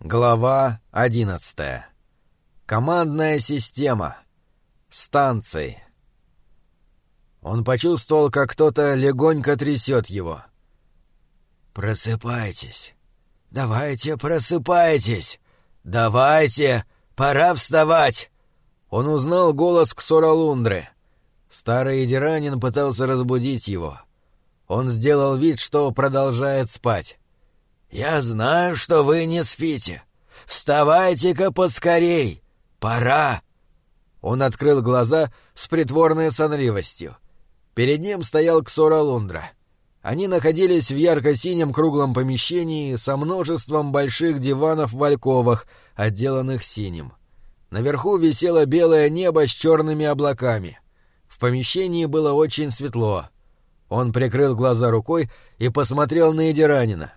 Глава 11. Командная система. Станции. Он почувствовал, как кто-то легонько трясет его. «Просыпайтесь! Давайте, просыпайтесь! Давайте! Пора вставать!» Он узнал голос Ксоралундры. Старый Идиранин пытался разбудить его. Он сделал вид, что продолжает спать. «Я знаю, что вы не спите. Вставайте-ка поскорей! Пора!» Он открыл глаза с притворной сонливостью. Перед ним стоял Ксоралундра. Они находились в ярко-синем круглом помещении со множеством больших диванов в альковах, отделанных синим. Наверху висело белое небо с черными облаками. В помещении было очень светло. Он прикрыл глаза рукой и посмотрел на Идиранина.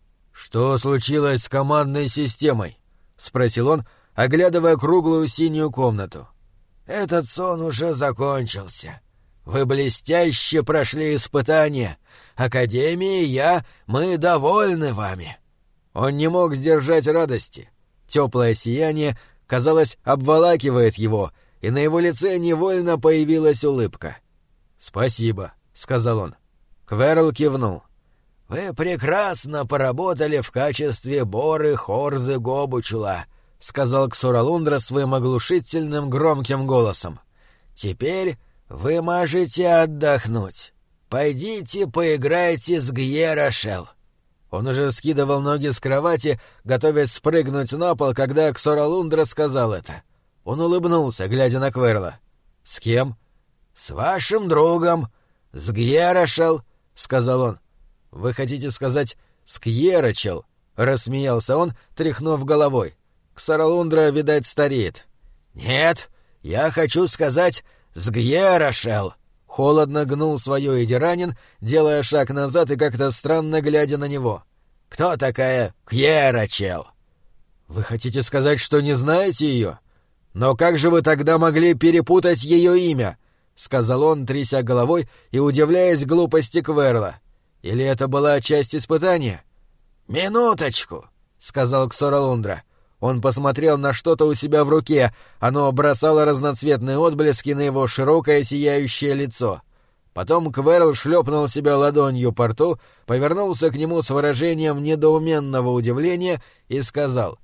«Что случилось с командной системой?» — спросил он, оглядывая круглую синюю комнату. «Этот сон уже закончился. Вы блестяще прошли испытания. Академия и мы довольны вами». Он не мог сдержать радости. Теплое сияние, казалось, обволакивает его, и на его лице невольно появилась улыбка. «Спасибо», — сказал он. Кверл кивнул. «Вы прекрасно поработали в качестве Боры Хорзы Гобучула», — сказал Ксоралундра своим оглушительным громким голосом. «Теперь вы можете отдохнуть. Пойдите поиграйте с Гьерашел». Он уже скидывал ноги с кровати, готовясь спрыгнуть на пол, когда Ксоралундра сказал это. Он улыбнулся, глядя на Кверла. «С кем?» «С вашим другом, с Гьерашел», — сказал он. «Вы хотите сказать «скьерачел»?» — рассмеялся он, тряхнув головой. Ксоралундра, видать, стареет. «Нет, я хочу сказать «сгьерашел». Холодно гнул свое Идиранин, делая шаг назад и как-то странно глядя на него. «Кто такая Кьерачел?» «Вы хотите сказать, что не знаете ее? Но как же вы тогда могли перепутать ее имя?» — сказал он, тряся головой и удивляясь глупости Кверла. «Или это была часть испытания?» «Минуточку», — сказал Ксоралундра. Он посмотрел на что-то у себя в руке, оно бросало разноцветные отблески на его широкое сияющее лицо. Потом Кверл шлепнул себя ладонью по рту, повернулся к нему с выражением недоуменного удивления и сказал: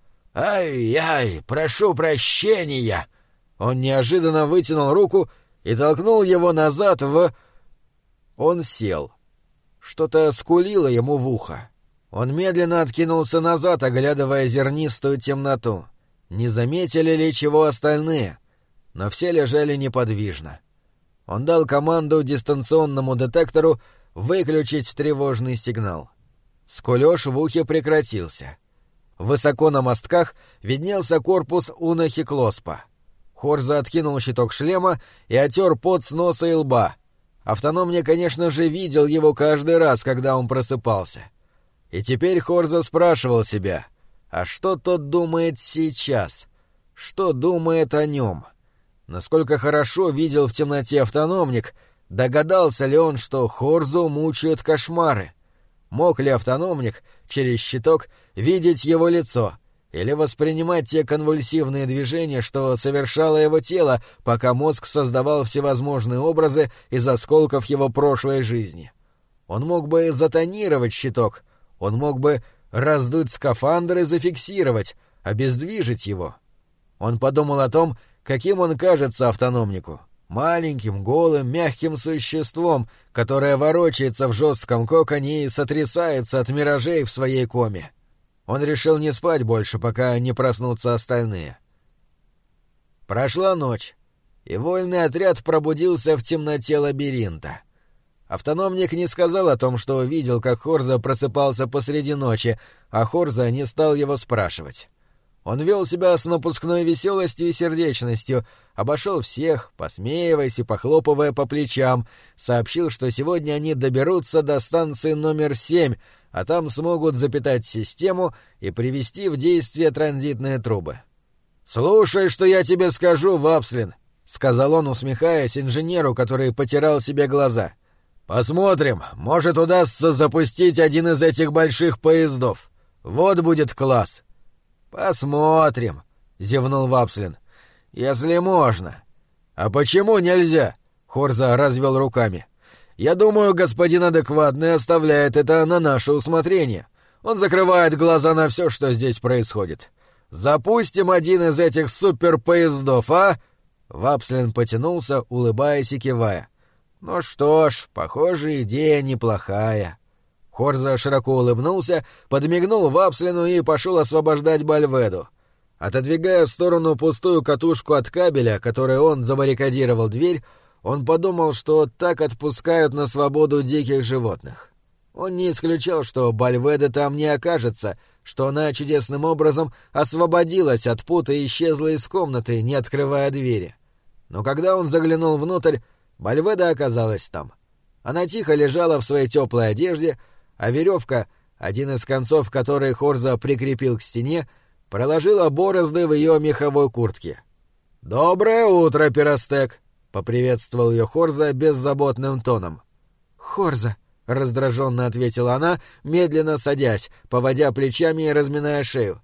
«Ай-яй, прошу прощения!» Он неожиданно вытянул руку и толкнул его назад в... Он сел. Что-то скулило ему в ухо. Он медленно откинулся назад, оглядывая зернистую темноту. Не заметили ли чего остальные? Но все лежали неподвижно. Он дал команду дистанционному детектору выключить тревожный сигнал. Скулёж в ухе прекратился. Высоко на мостках виднелся корпус Унахиклоспа. Хорза откинул щиток шлема и отер пот с носа и лба. Автономник, конечно же, видел его каждый раз, когда он просыпался. И теперь Хорза спрашивал себя, а что тот думает сейчас? Что думает о нем? Насколько хорошо видел в темноте автономник, догадался ли он, что Хорзу мучают кошмары? Мог ли автономник через щиток видеть его лицо или воспринимать те конвульсивные движения, что совершало его тело, пока мозг создавал всевозможные образы из осколков его прошлой жизни? Он мог бы затонировать щиток, он мог бы раздуть скафандр и зафиксировать, обездвижить его. Он подумал о том, каким он кажется автономнику. Маленьким, голым, мягким существом, которое ворочается в жестком коконе и сотрясается от миражей в своей коме. Он решил не спать больше, пока не проснутся остальные. Прошла ночь, и вольный отряд пробудился в темноте лабиринта. Автономник не сказал о том, что видел, как Хорза просыпался посреди ночи, а Хорза не стал его спрашивать. Он вел себя с напускной веселостью и сердечностью, обошел всех, посмеиваясь и похлопывая по плечам, сообщил, что сегодня они доберутся до станции номер 7, а там смогут запитать систему и привести в действие транзитные трубы. «Слушай, что я тебе скажу, Вапслин», — сказал он, усмехаясь инженеру, который потирал себе глаза. «Посмотрим, может, удастся запустить один из этих больших поездов. Вот будет класс». «Посмотрим», — зевнул Вапслин. «Если можно». «А почему нельзя?» — Хорза развел руками. «Я думаю, господин адекватный оставляет это на наше усмотрение. Он закрывает глаза на все, что здесь происходит. Запустим один из этих суперпоездов, а?» Вапслин потянулся, улыбаясь и кивая. «Ну что ж, похоже, идея неплохая». Хорза широко улыбнулся, подмигнул Вапслину и пошел освобождать Бальведу. Отодвигая в сторону пустую катушку от кабеля, которой он забаррикадировал дверь, он подумал, что так отпускают на свободу диких животных. Он не исключал, что Бальведа там не окажется, что она чудесным образом освободилась от пута и исчезла из комнаты, не открывая двери. Но когда он заглянул внутрь, Бальведа оказалась там. Она тихо лежала в своей теплой одежде, а веревка, один из концов которой Хорза прикрепил к стене, проложила борозды в ее меховой куртке. «Доброе утро, Пиростек!» — поприветствовал ее Хорза беззаботным тоном. «Хорза!» — раздраженно ответила она, медленно садясь, поводя плечами и разминая шею.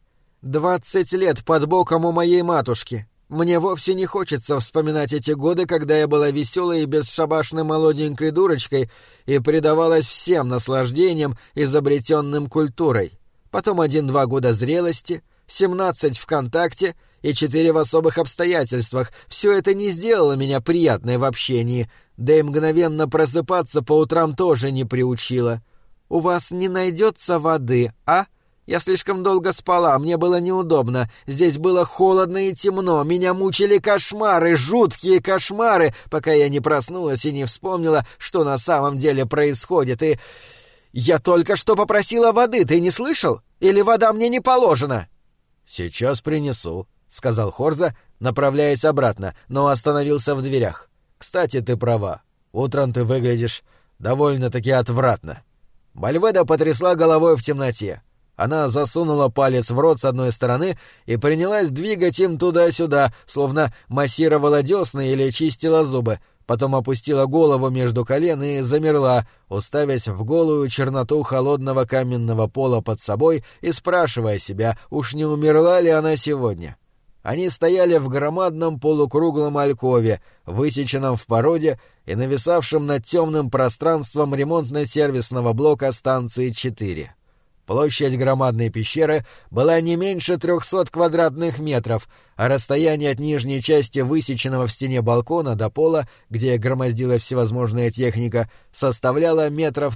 20 лет под боком у моей матушки. Мне вовсе не хочется вспоминать эти годы, когда я была веселой и бесшабашной молоденькой дурочкой и предавалась всем наслаждениям, изобретенным культурой. Потом 1-2 года зрелости, 17 ВКонтакте и 4 в особых обстоятельствах. Все это не сделало меня приятной в общении, да и мгновенно просыпаться по утрам тоже не приучило. У вас не найдется воды, а? Я слишком долго спала, мне было неудобно. Здесь было холодно и темно, меня мучили кошмары, жуткие кошмары, пока я не проснулась и не вспомнила, что на самом деле происходит. И я только что попросила воды, ты не слышал? Или вода мне не положена?» «Сейчас принесу», — сказал Хорза, направляясь обратно, но остановился в дверях. «Кстати, ты права. Утром ты выглядишь довольно-таки отвратно». Бальведа потрясла головой в темноте. Она засунула палец в рот с одной стороны и принялась двигать им туда-сюда, словно массировала десны или чистила зубы, потом опустила голову между колен и замерла, уставясь в голую черноту холодного каменного пола под собой и спрашивая себя, уж не умерла ли она сегодня. Они стояли в громадном полукруглом алькове, высеченном в породе и нависавшем над темным пространством ремонтно-сервисного блока станции 4. Площадь громадной пещеры была не меньше 300 квадратных метров, а расстояние от нижней части высеченного в стене балкона до пола, где громоздилась всевозможная техника, составляло 30 метров.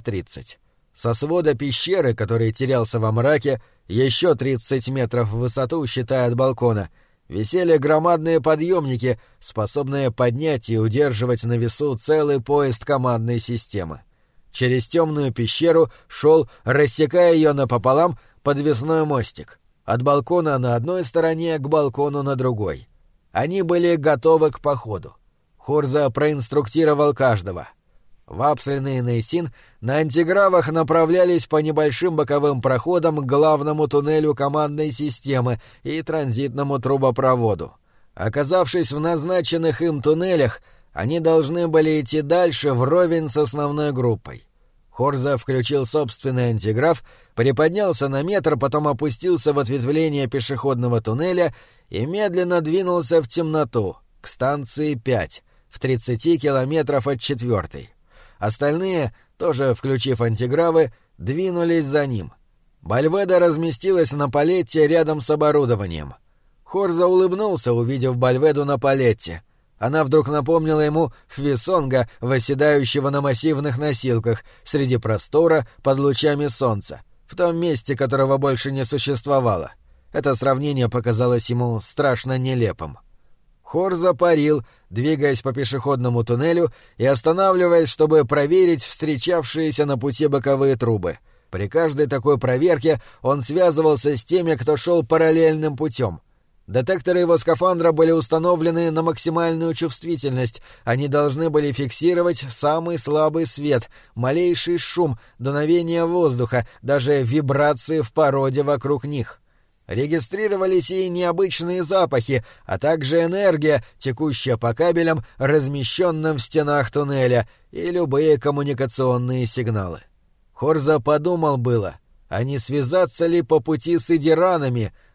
Со свода пещеры, который терялся во мраке, еще 30 метров в высоту, считая от балкона, висели громадные подъемники, способные поднять и удерживать на весу целый поезд командной системы. Через темную пещеру шел, рассекая ее напополам, подвесной мостик. От балкона на одной стороне к балкону на другой. Они были готовы к походу. Хорза проинструктировал каждого. Вапслин и Нейсин на антигравах направлялись по небольшим боковым проходам к главному туннелю командной системы и транзитному трубопроводу. Оказавшись в назначенных им туннелях, они должны были идти дальше вровень с основной группой. Хорза включил собственный антиграф, приподнялся на метр, потом опустился в ответвление пешеходного туннеля и медленно двинулся в темноту, к станции 5, в 30 километров от 4-й. Остальные, тоже включив антигравы, двинулись за ним. Бальведа разместилась на палетте рядом с оборудованием. Хорза улыбнулся, увидев Бальведу на палетте. Она вдруг напомнила ему Фвисонга, восседающего на массивных носилках, среди простора, под лучами солнца, в том месте, которого больше не существовало. Это сравнение показалось ему страшно нелепым. Хорза парил, двигаясь по пешеходному туннелю и останавливаясь, чтобы проверить встречавшиеся на пути боковые трубы. При каждой такой проверке он связывался с теми, кто шел параллельным путем. Детекторы его скафандра были установлены на максимальную чувствительность, они должны были фиксировать самый слабый свет, малейший шум, дуновение воздуха, даже вибрации в породе вокруг них. Регистрировались и необычные запахи, а также энергия, текущая по кабелям, размещенным в стенах туннеля, и любые коммуникационные сигналы. Хорза подумал было, а не связаться ли по пути с идиранами,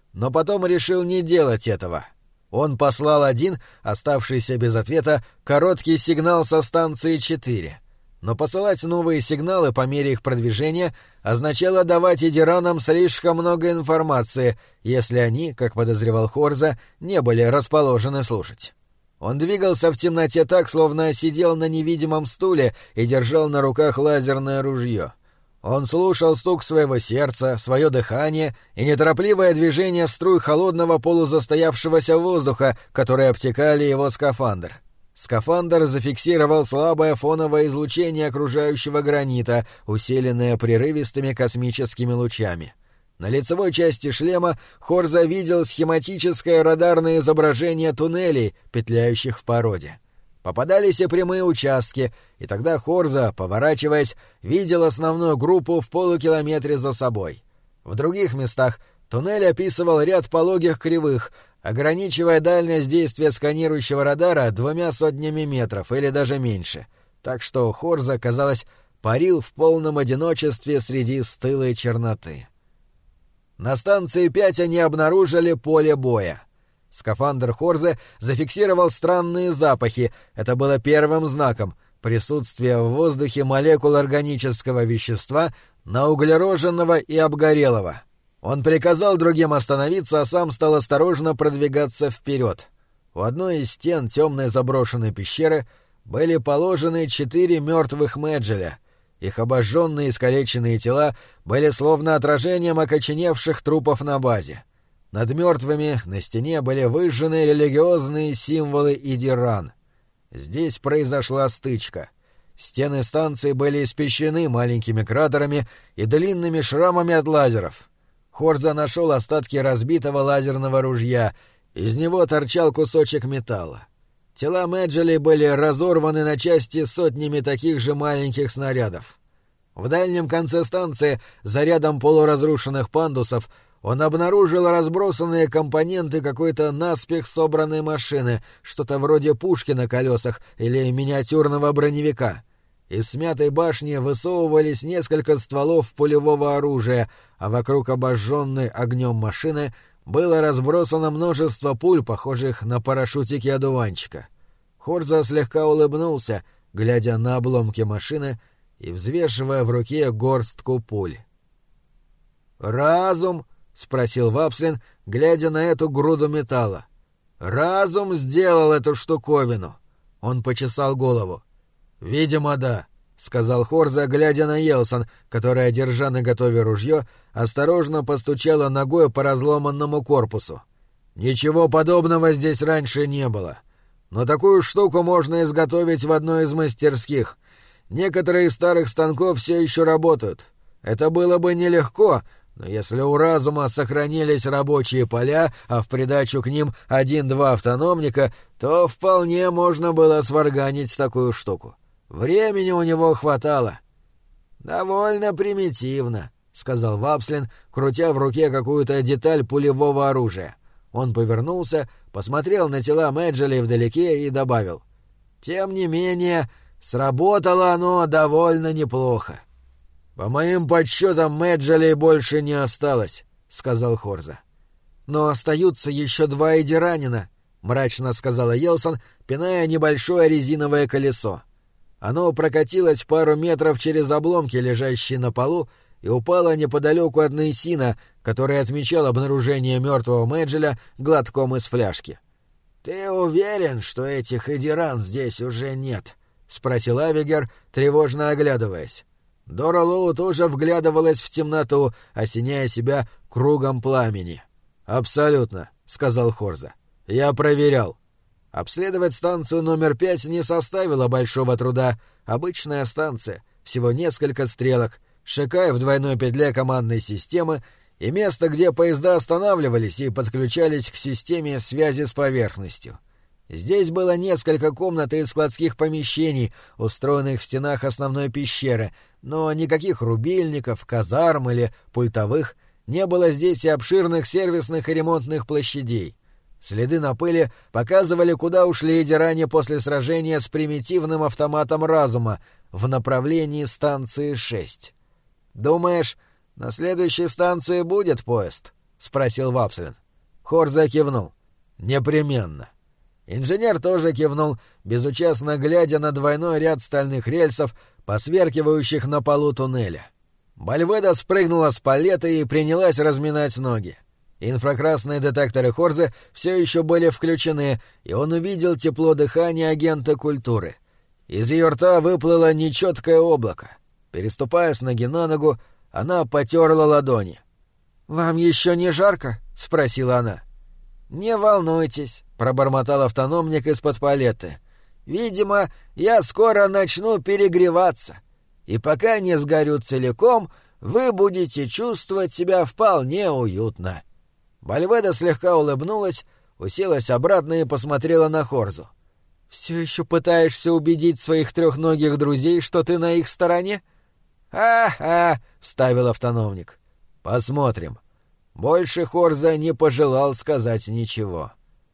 но потом решил не делать этого. Он послал один, оставшийся без ответа, короткий сигнал со станции 4. Но посылать новые сигналы по мере их продвижения означало давать Идиранам слишком много информации, если они, как подозревал Хорза, не были расположены слушать. Он двигался в темноте так, словно сидел на невидимом стуле и держал на руках лазерное ружье. Он слушал стук своего сердца, свое дыхание и неторопливое движение струй холодного полузастоявшегося воздуха, которые обтекали его скафандр. Скафандр зафиксировал слабое фоновое излучение окружающего гранита, усиленное прерывистыми космическими лучами. На лицевой части шлема Хорза видел схематическое радарное изображение туннелей, петляющих в породе. Попадались и прямые участки, и тогда Хорза, поворачиваясь, видел основную группу в полукилометре за собой. В других местах туннель описывал ряд пологих кривых, ограничивая дальность действия сканирующего радара 200 метров или даже меньше, так что Хорза, казалось, парил в полном одиночестве среди стылой черноты. На станции 5 они обнаружили поле боя. Скафандр Хорзы зафиксировал странные запахи, это было первым знаком — присутствие в воздухе молекул органического вещества, науглероженного и обгорелого. Он приказал другим остановиться, а сам стал осторожно продвигаться вперед. У одной из стен темной заброшенной пещеры были положены 4 мертвых Мэджеля. Их обожженные и искалеченные тела были словно отражением окоченевших трупов на базе. Над мертвыми на стене были выжжены религиозные символы Идиран. Здесь произошла стычка. Стены станции были испещрены маленькими кратерами и длинными шрамами от лазеров. Хорза нашел остатки разбитого лазерного ружья, из него торчал кусочек металла. Тела Мэджелей были разорваны на части сотнями таких же маленьких снарядов. В дальнем конце станции, за рядом полуразрушенных пандусов, он обнаружил разбросанные компоненты какой-то наспех собранной машины, что-то вроде пушки на колесах или миниатюрного броневика. Из смятой башни высовывались несколько стволов пулевого оружия, а вокруг обожженной огнем машины было разбросано множество пуль, похожих на парашютики одуванчика. Хорза слегка улыбнулся, глядя на обломки машины и взвешивая в руке горстку пуль. «Разум?» — спросил Вапслин, глядя на эту груду металла. «Разум сделал эту штуковину». Он почесал голову. «Видимо, да», — сказал Хорза, глядя на Йелсон, которая, держа наготове ружье, осторожно постучала ногой по разломанному корпусу. «Ничего подобного здесь раньше не было. Но такую штуку можно изготовить в одной из мастерских. Некоторые из старых станков все еще работают. Это было бы нелегко, но если у разума сохранились рабочие поля, а в придачу к ним 1-2 автономника, то вполне можно было сварганить такую штуку. Времени у него хватало». «Довольно примитивно», — сказал Вапслин, крутя в руке какую-то деталь пулевого оружия. Он повернулся, посмотрел на тела Мэджелей вдалеке и добавил: «Тем не менее, сработало оно довольно неплохо». «По моим подсчетам, Мэджелей больше не осталось», — сказал Хорза. «Но остаются еще 2 Идиранина», — мрачно сказала Йелсон, пиная небольшое резиновое колесо. Оно прокатилось пару метров через обломки, лежащие на полу, и упало неподалеку от Нейсина, который отмечал обнаружение мертвого Мэджеля глотком из фляжки. «Ты уверен, что этих Идиран здесь уже нет?» — спросил Авигер, тревожно оглядываясь. Дора Лоу тоже вглядывалась в темноту, осеняя себя кругом пламени. «Абсолютно», — сказал Хорза. «Я проверял». Обследовать станцию номер 5 не составило большого труда. Обычная станция, всего несколько стрелок, шикай в двойной петле командной системы и место, где поезда останавливались и подключались к системе связи с поверхностью. Здесь было несколько комнат и складских помещений, устроенных в стенах основной пещеры, но никаких рубильников, казарм или пультовых, не было здесь и обширных сервисных и ремонтных площадей. Следы на пыли показывали, куда ушли Идиране после сражения с примитивным автоматом разума в направлении станции 6. «Думаешь, на следующей станции будет поезд?» — спросил Вапслин. Хорза кивнул. «Непременно». Инженер тоже кивнул, безучастно глядя на двойной ряд стальных рельсов, посверкивающих на полу туннеля. Бальведа спрыгнула с палеты и принялась разминать ноги. Инфракрасные детекторы Хорзы все еще были включены, и он увидел тепло дыхания агента культуры. Из ее рта выплыло нечеткое облако. Переступая с ноги на ногу, она потерла ладони. «Вам еще не жарко?» — спросила она. «Не волнуйтесь», — пробормотал автономник из-под палеты. «Видимо, я скоро начну перегреваться, и пока не сгорю целиком, вы будете чувствовать себя вполне уютно». Бальведа слегка улыбнулась, уселась обратно и посмотрела на Хорзу. «Все еще пытаешься убедить своих трехногих друзей, что ты на их стороне?» «Ага», — вставил автономник. «Посмотрим». Больше Хорза не пожелал сказать ничего.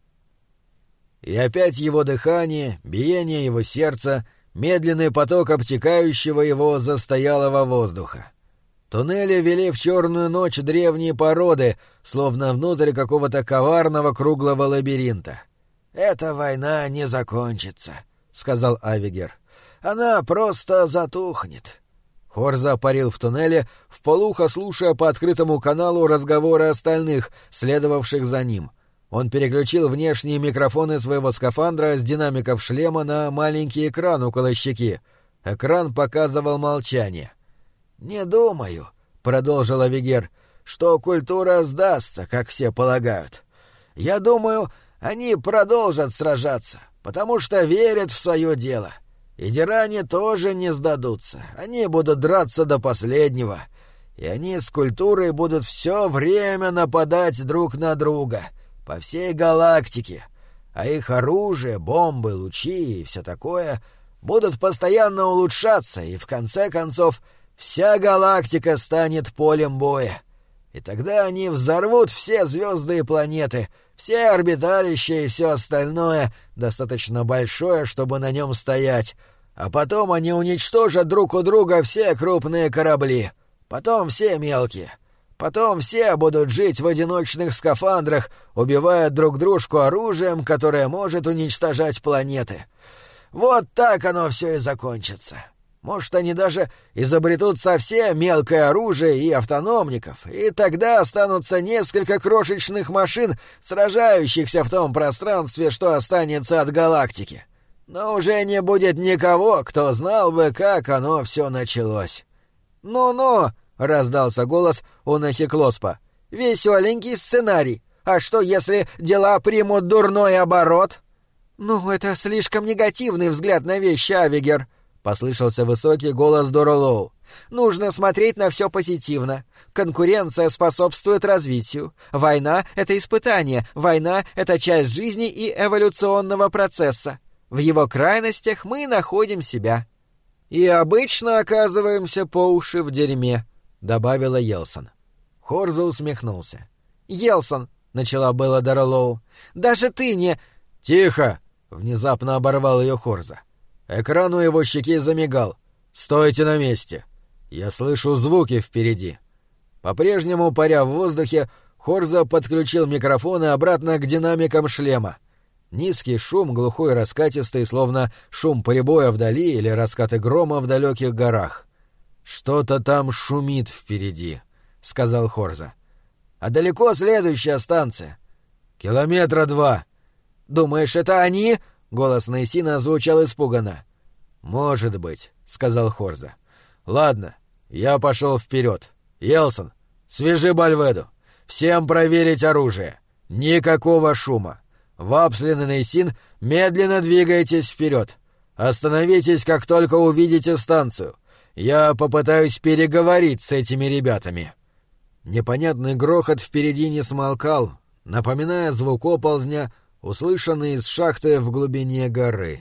И опять его дыхание, биение его сердца, медленный поток обтекающего его застоялого воздуха. Туннели вели в черную ночь древние породы, словно внутрь какого-то коварного круглого лабиринта. «Эта война не закончится», — сказал Авигер. «Она просто затухнет». Хорза парил в туннеле, вполуха слушая по открытому каналу разговоры остальных, следовавших за ним. Он переключил внешние микрофоны своего скафандра с динамиков шлема на маленький экран около щеки. Экран показывал молчание. «Не думаю», — продолжил Авигер, — «что культура сдастся, как все полагают. Я думаю, они продолжат сражаться, потому что верят в свое дело. И диране тоже не сдадутся, они будут драться до последнего, и они с культурой будут все время нападать друг на друга, по всей галактике, а их оружие, бомбы, лучи и все такое будут постоянно улучшаться, и в конце концов вся галактика станет полем боя. И тогда они взорвут все звезды и планеты, все орбиталища и все остальное, достаточно большое, чтобы на нем стоять, а потом они уничтожат друг у друга все крупные корабли, потом все мелкие, потом все будут жить в одиночных скафандрах, убивая друг дружку оружием, которое может уничтожать планеты. Вот так оно все и закончится. Может, они даже изобретут совсем мелкое оружие и автономников, и тогда останутся несколько крошечных машин, сражающихся в том пространстве, что останется от галактики. Но уже не будет никого, кто знал бы, как оно все началось. «Ну-ну», — раздался голос у Нахиклоспа, — «веселенький сценарий. А что, если дела примут дурной оборот?» «Ну, это слишком негативный взгляд на вещи, Авигер», — послышался высокий голос Доролоу. «Нужно смотреть на все позитивно. Конкуренция способствует развитию. Война — это испытание. Война — это часть жизни и эволюционного процесса. В его крайностях мы находим себя». «И обычно оказываемся по уши в дерьме», — добавила Елсон. Хорза усмехнулся. «Елсон», — начала было Доролоу, — «даже ты не...» «Тихо!» — внезапно оборвал ее Хорза. Экран у его щеки замигал. «Стойте на месте! Я слышу звуки впереди!» По-прежнему, паря в воздухе, Хорза подключил микрофоны обратно к динамикам шлема. Низкий шум, глухой и раскатистый, словно шум прибоя вдали или раскаты грома в далеких горах. «Что-то там шумит впереди», — сказал Хорза. «А далеко следующая станция?» 2 километра. «Думаешь, это они?» — голос Нейсина звучал испуганно. «Может быть», — сказал Хорза. «Ладно, я пошел вперед. Елсон, свяжи Бальведу. Всем проверить оружие. Никакого шума. Вапслин и Нейсин, медленно двигайтесь вперед. Остановитесь, как только увидите станцию. Я попытаюсь переговорить с этими ребятами». Непонятный грохот впереди не смолкал, напоминая звук оползня, услышанный из шахты в глубине горы.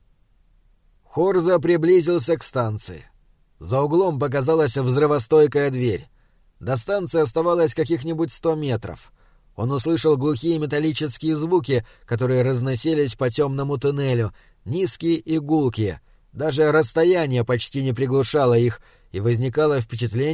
Хорза приблизился к станции. За углом показалась взрывостойкая дверь. До станции оставалось каких-нибудь 100 метров. Он услышал глухие металлические звуки, которые разносились по темному туннелю, низкие и гулкие. Даже расстояние почти не приглушало их, и возникало впечатление,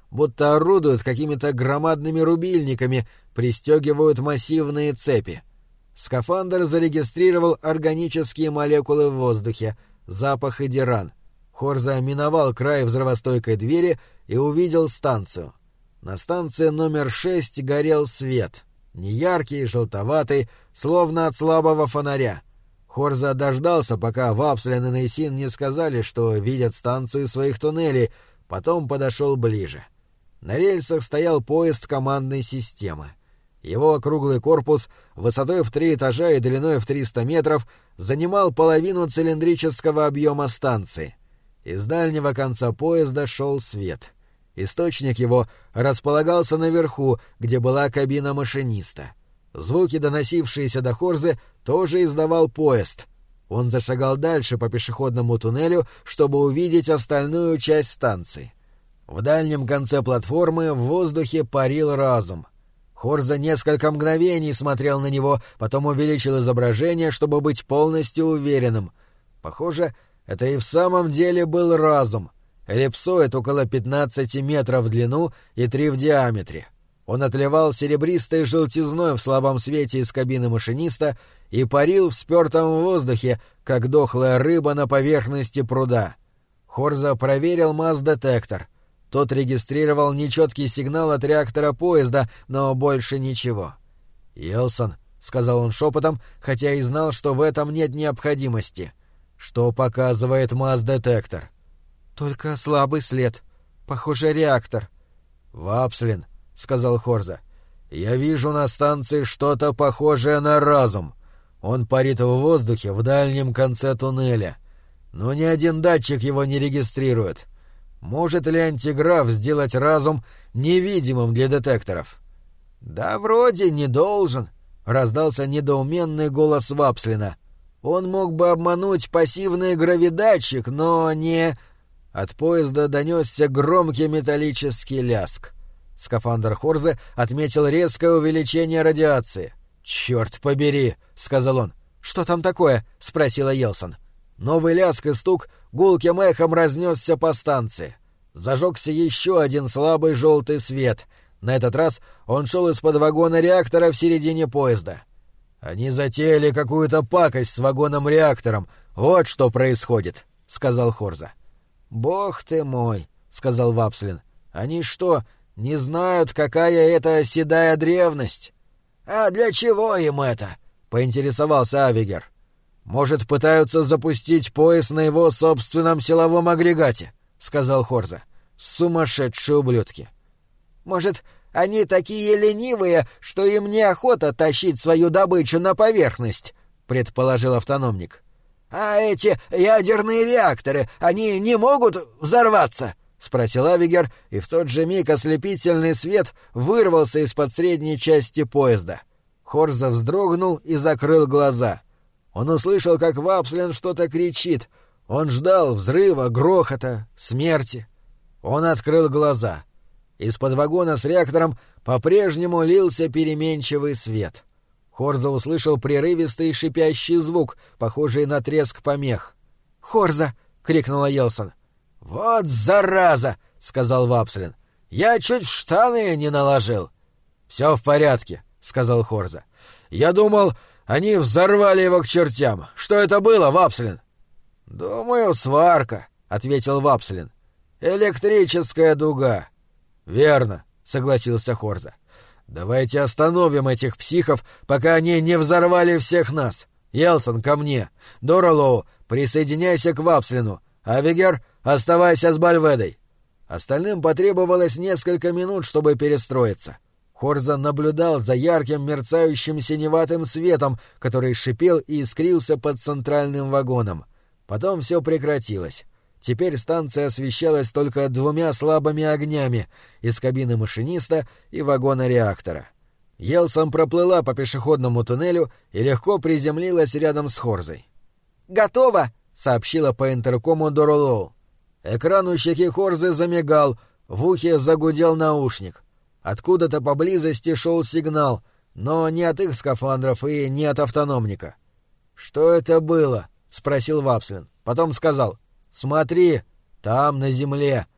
будто орудуют какими-то громадными рубильниками, пристегивают массивные цепи. Скафандр зарегистрировал органические молекулы в воздухе, запах эдиран. Хорза миновал край взрывостойкой двери и увидел станцию. На станции номер 6 горел свет. Неяркий, желтоватый, словно от слабого фонаря. Хорза дождался, пока Вапслин и Нейсин не сказали, что видят станцию своих туннелей, потом подошел ближе. На рельсах стоял поезд командной системы. Его округлый корпус, высотой в 3 этажа и длиной в 300 метров, занимал половину цилиндрического объема станции. Из дальнего конца поезда шел свет. Источник его располагался наверху, где была кабина машиниста. Звуки, доносившиеся до Хорзы, тоже издавал поезд. Он зашагал дальше по пешеходному туннелю, чтобы увидеть остальную часть станции. В дальнем конце платформы в воздухе парил разум. Хорза несколько мгновений смотрел на него, потом увеличил изображение, чтобы быть полностью уверенным. Похоже, это и в самом деле был разум. Эллипсоид около 15 метров в длину и 3 в диаметре. Он отливал серебристой желтизной в слабом свете из кабины машиниста и парил в спёртом воздухе, как дохлая рыба на поверхности пруда. Хорза проверил масс-детектор. Тот регистрировал нечеткий сигнал от реактора поезда, но больше ничего. «Елсон», — сказал он шепотом, хотя и знал, что в этом нет необходимости. «Что показывает масс-детектор?» «Только слабый след. Похоже, реактор». «Вапслин», — сказал Хорза, — «я вижу на станции что-то похожее на разум. Он парит в воздухе в дальнем конце туннеля. Но ни один датчик его не регистрирует. Может ли антиграф сделать разум невидимым для детекторов?» «Да вроде не должен», — раздался недоуменный голос Вапслина. «Он мог бы обмануть пассивный гравидатчик, но не...» От поезда донесся громкий металлический ляск. Скафандр Хорзы отметил резкое увеличение радиации. «Чёрт побери!» — сказал он. «Что там такое?» — спросила Елсон. Новый ляск и стук гулким эхом разнесся по станции. Зажегся еще один слабый желтый свет. На этот раз он шел из-под вагона реактора в середине поезда. «Они затеяли какую-то пакость с вагоном-реактором. Вот что происходит», — сказал Хорза. «Бог ты мой», — сказал Вапслин. «Они что, не знают, какая это седая древность?» «А для чего им это?» — поинтересовался Авигер. «Может, пытаются запустить поезд на его собственном силовом агрегате», — сказал Хорза. «Сумасшедшие ублюдки». «Может, они такие ленивые, что им неохота тащить свою добычу на поверхность», — предположил автономник. «А эти ядерные реакторы, они не могут взорваться?» — спросил Авигер, и в тот же миг ослепительный свет вырвался из-под средней части поезда. Хорза вздрогнул и закрыл глаза. Он услышал, как Вапслин что-то кричит. Он ждал взрыва, грохота, смерти. Он открыл глаза. Из-под вагона с реактором по-прежнему лился переменчивый свет. Хорза услышал прерывистый шипящий звук, похожий на треск помех. «Хорза!» — крикнула Елсон. «Вот зараза!» — сказал Вапслин. «Я чуть в штаны не наложил». «Все в порядке», — сказал Хорза. «Я думал, они взорвали его к чертям. Что это было, Вапслин?» «Думаю, сварка», — ответил Вапслин. «Электрическая дуга». «Верно», — согласился Хорза. «Давайте остановим этих психов, пока они не взорвали всех нас. Елсон, ко мне. Доролоу, присоединяйся к Вапслину. Авигер, оставайся с Бальведой». Остальным потребовалось несколько минут, чтобы перестроиться. Хорза наблюдал за ярким мерцающим синеватым светом, который шипел и искрился под центральным вагоном. Потом все прекратилось. Теперь станция освещалась только 2 слабыми огнями — из кабины машиниста и вагона реактора. Елсон проплыла по пешеходному туннелю и легко приземлилась рядом с Хорзой. «Готово!» — сообщила по интеркому Доролоу. Экран у щеки Хорзы замигал, в ухе загудел наушник. Откуда-то поблизости шел сигнал, но не от их скафандров и не от автономника. «Что это было?» — спросил Вапслин. Потом сказал: «Смотри, там, на земле».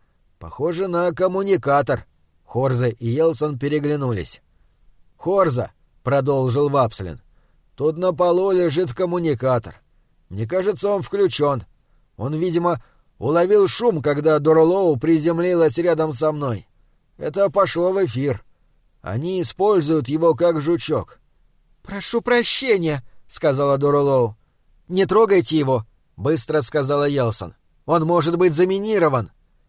Похоже на коммуникатор. Хорза и Йелсон переглянулись. «Хорза», — продолжил Вапслин, — «тут на полу лежит коммуникатор. Мне кажется, он включен. Он, видимо, уловил шум, когда Дорлоу приземлилась рядом со мной. Это пошло в эфир. Они используют его как жучок». «Прошу прощения», — сказала Дорлоу. «Не трогайте его», — быстро сказала Йелсон. «Он может быть заминирован».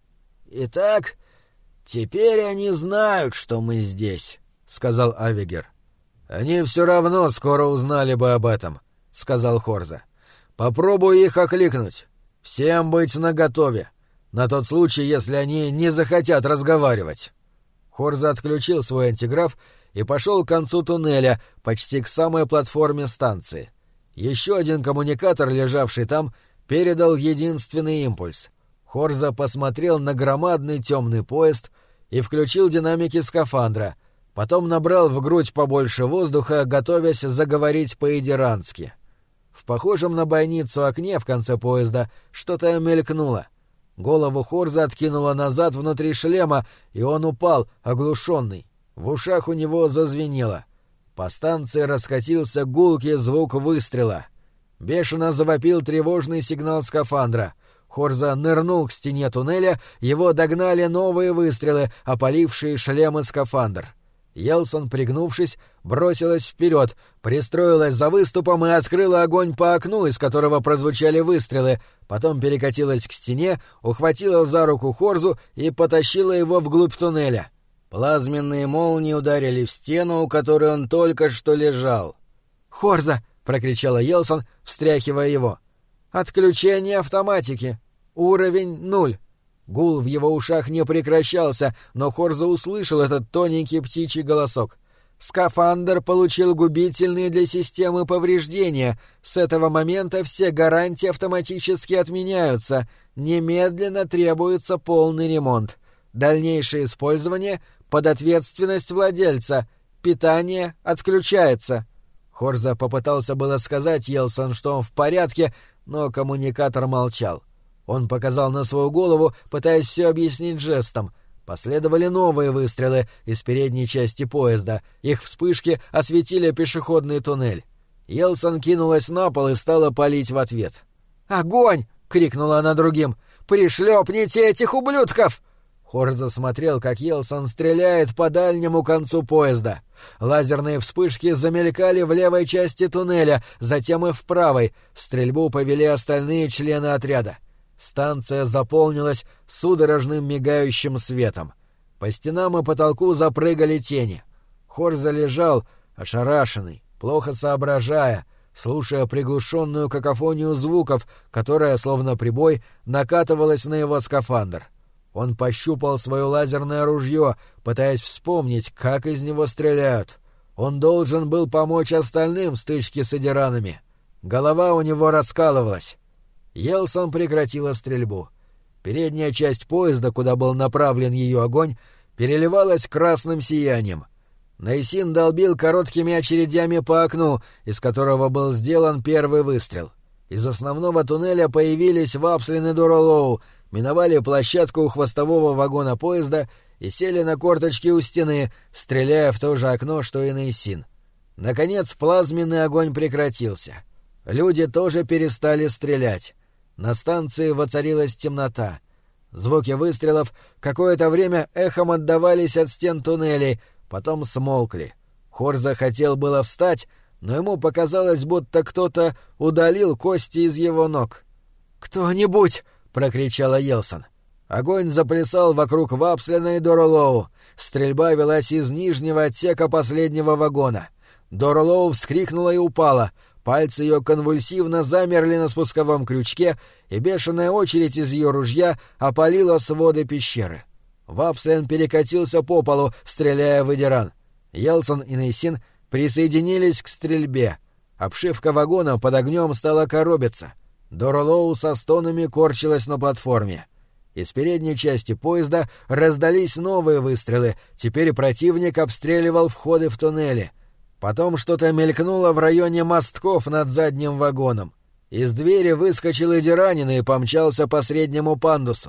«Итак, теперь они знают, что мы здесь», — сказал Авигер. «Они все равно скоро узнали бы об этом», — сказал Хорза. «Попробуй их окликнуть. Всем быть наготове, на тот случай, если они не захотят разговаривать». Хорза отключил свой антиграф и пошел к концу туннеля, почти к самой платформе станции. Еще один коммуникатор, лежавший там, передал единственный импульс. Хорза посмотрел на громадный темный поезд и включил динамики скафандра, потом набрал в грудь побольше воздуха, готовясь заговорить по-идирански. В похожем на бойницу окне в конце поезда что-то мелькнуло. Голову Хорза откинуло назад внутри шлема, и он упал, оглушенный. В ушах у него зазвенело. По станции раскатился гулкий звук выстрела. Бешено завопил тревожный сигнал скафандра. Хорза нырнул к стене туннеля, его догнали новые выстрелы, опалившие шлем и скафандр. Йелсон, пригнувшись, бросилась вперед, пристроилась за выступом и открыла огонь по окну, из которого прозвучали выстрелы, потом перекатилась к стене, ухватила за руку Хорзу и потащила его вглубь туннеля. Плазменные молнии ударили в стену, у которой он только что лежал. «Хорза!» — прокричала Йелсон, встряхивая его. «Отключение автоматики. Уровень 0». Гул в его ушах не прекращался, но Хорза услышал этот тоненький птичий голосок. «Скафандр получил губительные для системы повреждения. С этого момента все гарантии автоматически отменяются. Немедленно требуется полный ремонт. Дальнейшее использование под ответственность владельца. Питание отключается». Хорза попытался было сказать Йелсон, что он в порядке, но коммуникатор молчал. Он показал на свою голову, пытаясь все объяснить жестом. Последовали новые выстрелы из передней части поезда. Их вспышки осветили пешеходный туннель. Йелсон кинулась на пол и стала палить в ответ. «Огонь!» — крикнула она другим. «Пришлепните этих ублюдков!» Хорза смотрел, как Йелсон стреляет по дальнему концу поезда. Лазерные вспышки замелькали в левой части туннеля, затем и в правой. Стрельбу повели остальные члены отряда. Станция заполнилась судорожным мигающим светом. По стенам и потолку запрыгали тени. Хорза лежал, ошарашенный, плохо соображая, слушая приглушенную какофонию звуков, которая, словно прибой, накатывалась на его скафандр. Он пощупал свое лазерное ружье, пытаясь вспомнить, как из него стреляют. Он должен был помочь остальным в стычке с идиранами. Голова у него раскалывалась. Йелсон прекратила стрельбу. Передняя часть поезда, куда был направлен ее огонь, переливалась красным сиянием. Нейсин долбил короткими очередями по окну, из которого был сделан первый выстрел. Из основного туннеля появились Вапслин и Дорлоу, миновали площадку у хвостового вагона поезда и сели на корточки у стены, стреляя в то же окно, что и Нейсин. Наконец плазменный огонь прекратился. Люди тоже перестали стрелять. На станции воцарилась темнота. Звуки выстрелов какое-то время эхом отдавались от стен туннелей, потом смолкли. Хорза хотел было встать, но ему показалось, будто кто-то удалил кости из его ног. «Кто-нибудь!» — прокричала Йелсон. Огонь заплясал вокруг Вапслина и Дорлоу. Стрельба велась из нижнего отсека последнего вагона. Дорлоу вскрикнула и упала. Пальцы ее конвульсивно замерли на спусковом крючке, и бешеная очередь из ее ружья опалила своды пещеры. Вапслин перекатился по полу, стреляя в идиран. Йелсон и Нейсин присоединились к стрельбе. Обшивка вагона под огнем стала коробиться. Дорлоу со стонами корчилась на платформе. Из передней части поезда раздались новые выстрелы. Теперь противник обстреливал входы в туннели. Потом что-то мелькнуло в районе мостков над задним вагоном. Из двери выскочил идиранин и помчался по среднему пандусу.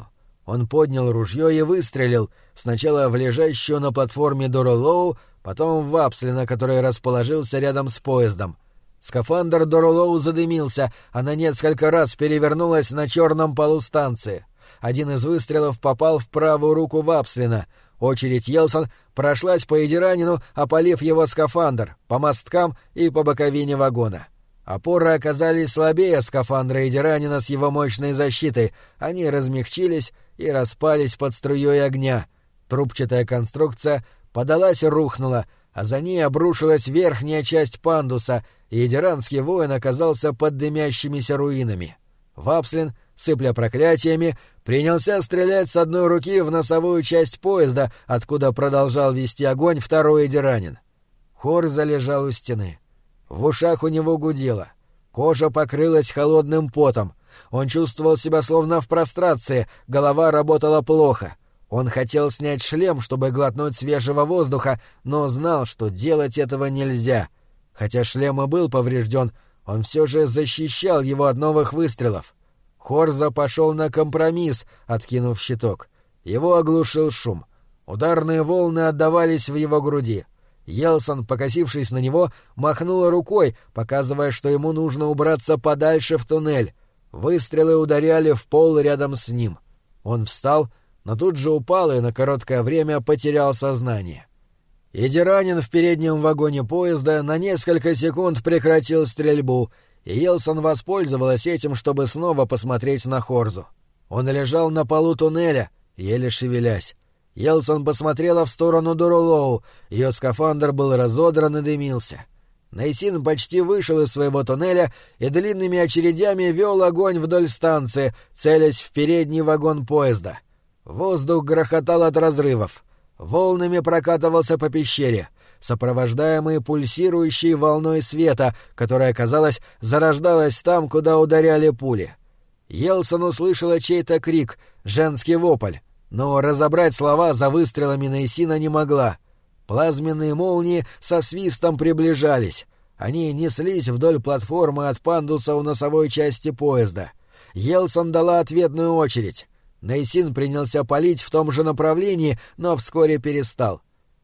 Он поднял ружье и выстрелил, сначала в лежащую на платформе Доролоу, потом в Вапслина, который расположился рядом с поездом. Скафандр Доролоу задымился, она несколько раз перевернулась на черном полу станции. Один из выстрелов попал в правую руку Вапслина. Очередь Йелсон прошлась по Эдиранину, опалив его скафандр, по мосткам и по боковине вагона. Опоры оказались слабее скафандра Эдиранина с его мощной защитой. Они размягчились и распались под струей огня. Трубчатая конструкция подалась и рухнула, а за ней обрушилась верхняя часть пандуса, и эдиранский воин оказался под дымящимися руинами. Вапслин, сыпля проклятиями, принялся стрелять с одной руки в носовую часть поезда, откуда продолжал вести огонь второй эдиранин. Хорза лежал у стены. В ушах у него гудело. Кожа покрылась холодным потом. Он чувствовал себя словно в прострации, голова работала плохо. Он хотел снять шлем, чтобы глотнуть свежего воздуха, но знал, что делать этого нельзя. Хотя шлем и был поврежден, он все же защищал его от новых выстрелов. Хорза пошел на компромисс, откинув щиток. Его оглушил шум. Ударные волны отдавались в его груди. Йелсон, покосившись на него, махнула рукой, показывая, что ему нужно убраться подальше в туннель. Выстрелы ударяли в пол рядом с ним. Он встал, но тут же упал и на короткое время потерял сознание. Эдиранин в переднем вагоне поезда на несколько секунд прекратил стрельбу, и Йелсон воспользовалась этим, чтобы снова посмотреть на Хорзу. Он лежал на полу туннеля, еле шевелясь. Йелсон посмотрела в сторону Доролоу, ее скафандр был разодран и дымился. Нейсин почти вышел из своего туннеля и длинными очередями вел огонь вдоль станции, целясь в передний вагон поезда. Воздух грохотал от разрывов. Волнами прокатывался по пещере, сопровождаемый пульсирующей волной света, которая, казалось, зарождалась там, куда ударяли пули. Йелсон услышала чей-то крик, женский вопль, но разобрать слова за выстрелами Нейсина не могла. Плазменные молнии со свистом приближались. Они неслись вдоль платформы от пандуса у носовой части поезда. Йелсон дала ответную очередь. Нейсин принялся палить в том же направлении, но вскоре перестал.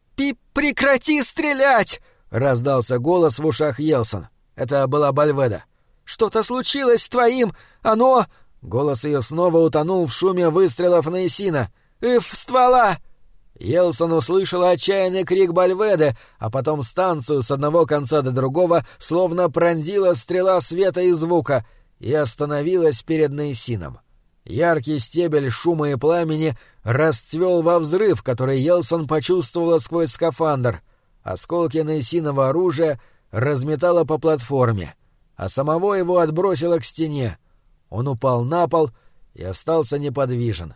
«Прекрати стрелять!» — раздался голос в ушах Йелсон. Это была Бальведа. «Что-то случилось с твоим... Оно...» Голос ее снова утонул в шуме выстрелов Нейсина. Ствола!» Йелсон услышала отчаянный крик Бальведы, а потом станцию с одного конца до другого словно пронзила стрела света и звука и остановилась перед Нейсином. Яркий стебель шума и пламени расцвел во взрыв, который Йелсон почувствовала сквозь скафандр. Осколки Нейсинова оружия разметало по платформе, а самого его отбросило к стене. Он упал на пол и остался неподвижен.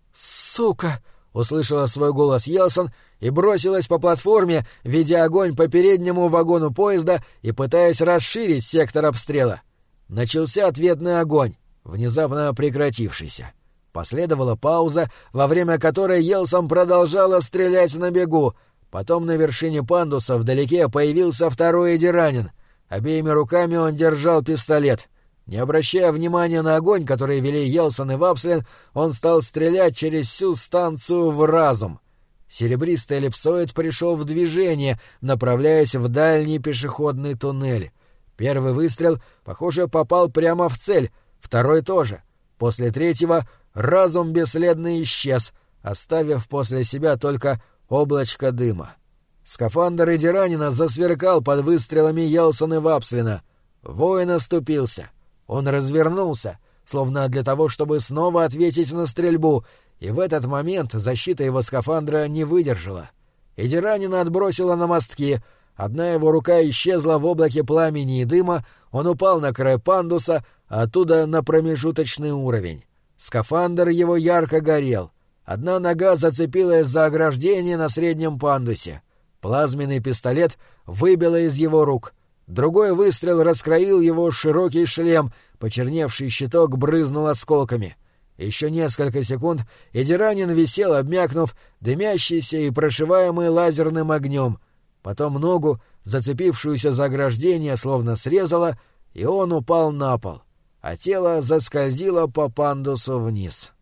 «Сука!» — услышала свой голос Йелсон и бросилась по платформе, ведя огонь по переднему вагону поезда и пытаясь расширить сектор обстрела. Начался ответный огонь, внезапно прекратившийся. Последовала пауза, во время которой Йелсон продолжала стрелять на бегу. Потом на вершине пандуса вдалеке появился второй эдиранин. Обеими руками он держал пистолет. Не обращая внимания на огонь, который вели Йелсон и Вапслин, он стал стрелять через всю станцию в разум. Серебристый эллипсоид пришел в движение, направляясь в дальний пешеходный туннель. Первый выстрел, похоже, попал прямо в цель, второй тоже. После третьего разум бесследно исчез, оставив после себя только облачко дыма. Скафандр эдиранина засверкал под выстрелами Йелсона и Вапслина. Воин оступился. Он развернулся, словно для того, чтобы снова ответить на стрельбу, и в этот момент защита его скафандра не выдержала. Эдиранина отбросила на мостки, одна его рука исчезла в облаке пламени и дыма, он упал на край пандуса, а оттуда на промежуточный уровень. Скафандр его ярко горел. Одна нога зацепилась за ограждение на среднем пандусе. Плазменный пистолет выбило из его рук. Другой выстрел раскроил его широкий шлем, почерневший щиток брызнул осколками. Еще несколько секунд эдиранин висел, обмякнув, дымящийся и прошиваемый лазерным огнем. Потом ногу, зацепившуюся за ограждение, словно срезало, и он упал на пол, а тело заскользило по пандусу вниз.